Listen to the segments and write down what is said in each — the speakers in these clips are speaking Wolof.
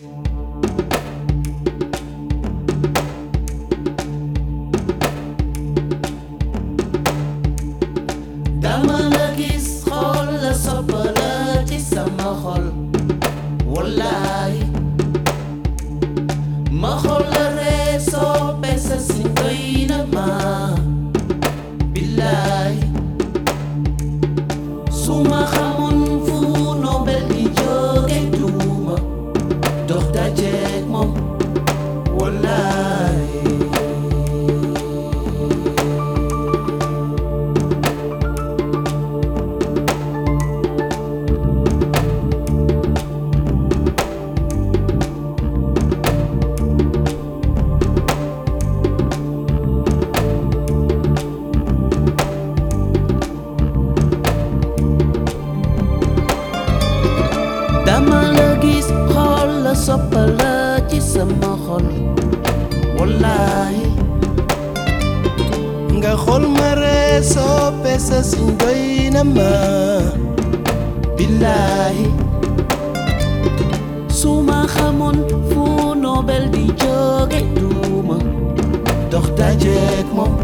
dama la gis xool la sopp la ci sama xol wallaay ma xool la ree soppe sa si doy na ma billaay su ma xamoon fu Nobel di jóge duma dox dajeek moom wallaay dama la gis xool la sopp la ci sama xol wallaay nga xool ma ree soppe sa siñ doy na ma billaay su ma xamoon fu Nobel di jóge duma dox dajeek moom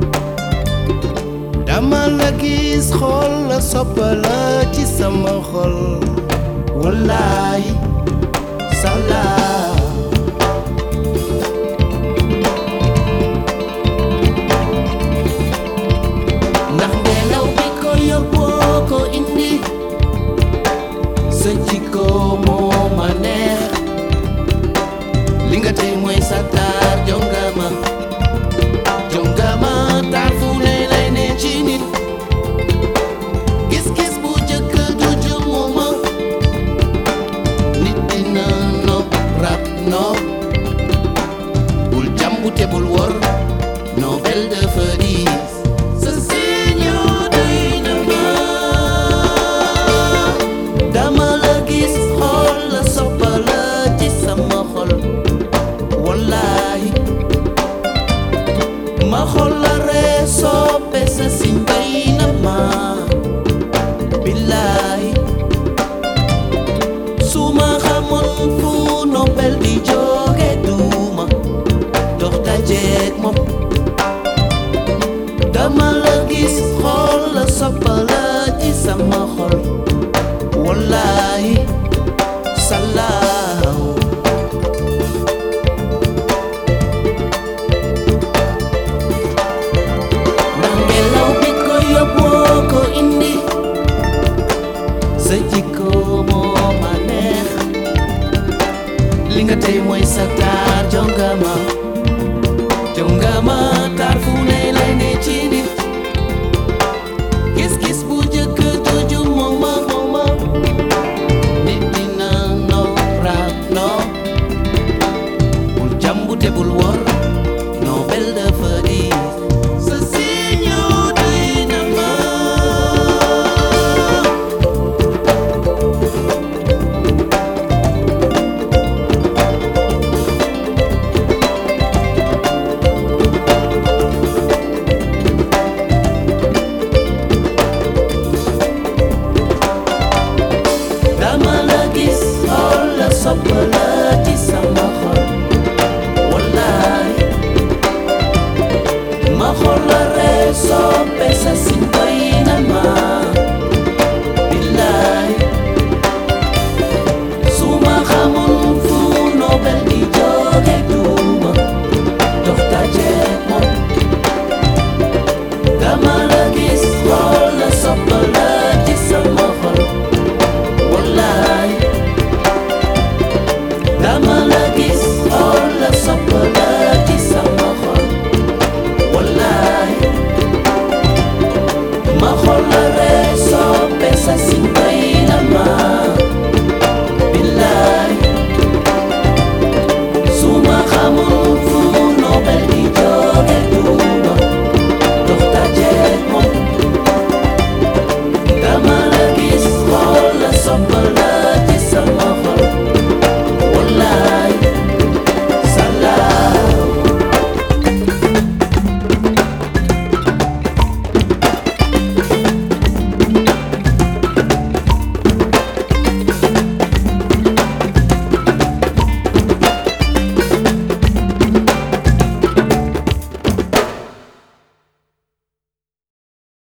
dama la gis xool la sopp la ci sama xol wallaay salaam ndax ngelaw bi ko yóbboo ko indi sa jikko moo ma neex li nga tey mooy sa taar jongama taar fu ne lay ne ci nit gis-gis bu jëkk du jumuma no bul jàmbu te bul wor Nobel dafa diis sa siñu doy na ma dama la gis xool la soppa la ci sama xol wallaay ma xool la ree soppe sa siñ doy na ma billaay su ma xamoon fu Nobel di jóge duma dox dajeek moom dama la gis xool la sopp la ci sama xol wallaay salaaw ndax ngelaw bi ko yóbboo ko indi sa jikko moo ma neex li nga tey mooy sa taar jongama